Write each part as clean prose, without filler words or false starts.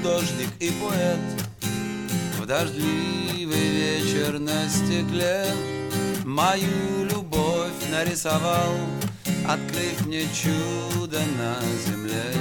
художник и поэт. В дождливый вечер на стекле мою любовь нарисовал, открыв мне чудо на земле.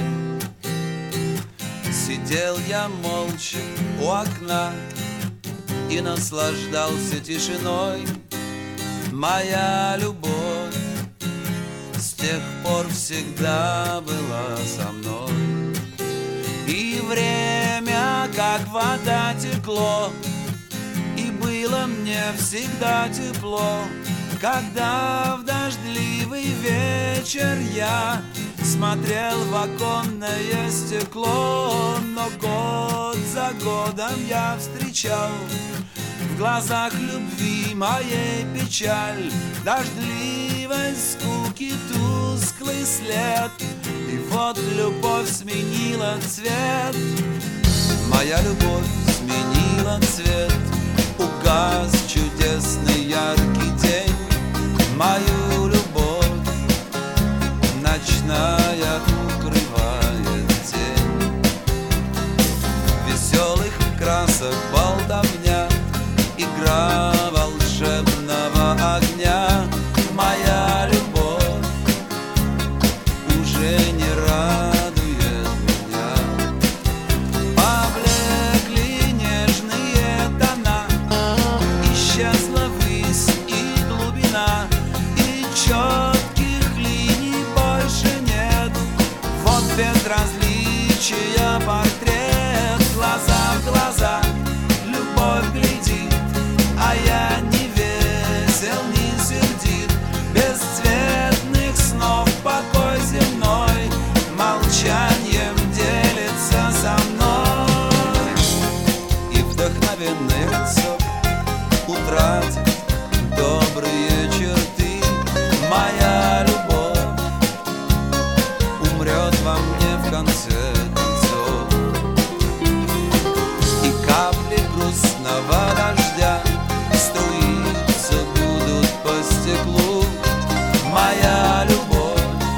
Сидел я молча у окна и наслаждался тишиной. Моя любовь с тех пор всегда была со мной. И время, как вода, текло, и было мне всегда тепло, когда в дождливый вечер я смотрел в оконное стекло. Но год за годом я встречал в глазах любви моей печаль, дождливой скуки тусклый след. И вот любовь сменила цвет, моя любовь сменила цвет. Угас чудесный яркий день, мою любовь ночная укрывает тень. Веселых красок болтовня, игра волшебного огня. Моя любовь уже не радует меня. Поблекли нежные тона, исчезла высь и глубина, и четких линий больше нет. Вот безразличия портрет, глаза в глаза любовь глядит, а я не весел, не сердит. Бесцветных снов покой земной молчанием делится со мной. И вдохновенный лицо утратит добрые черты. Моя любовь умрет во мне в конце концов. И капли грустного дождя струиться будут по стеклу. Моя любовь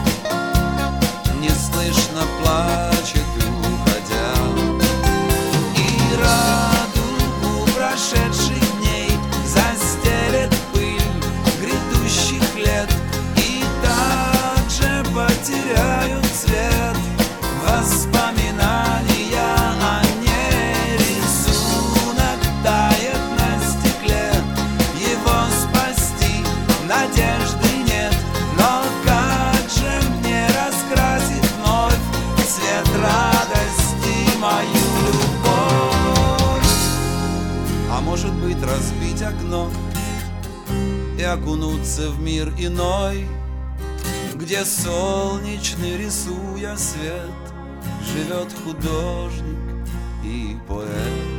неслышно плачет, уходя. И радугу прошедших дней застелет пыль грядущих лет, и также потеряют цвет воспоминания о ней. Рисунок тает на стекле, его спасти надежды нет. Но как же мне раскрасить вновь цвет радости мою любовь? А может быть, разбить окно и окунуться в мир иной, где солнечный, рисуя свет, живет художник и поэт.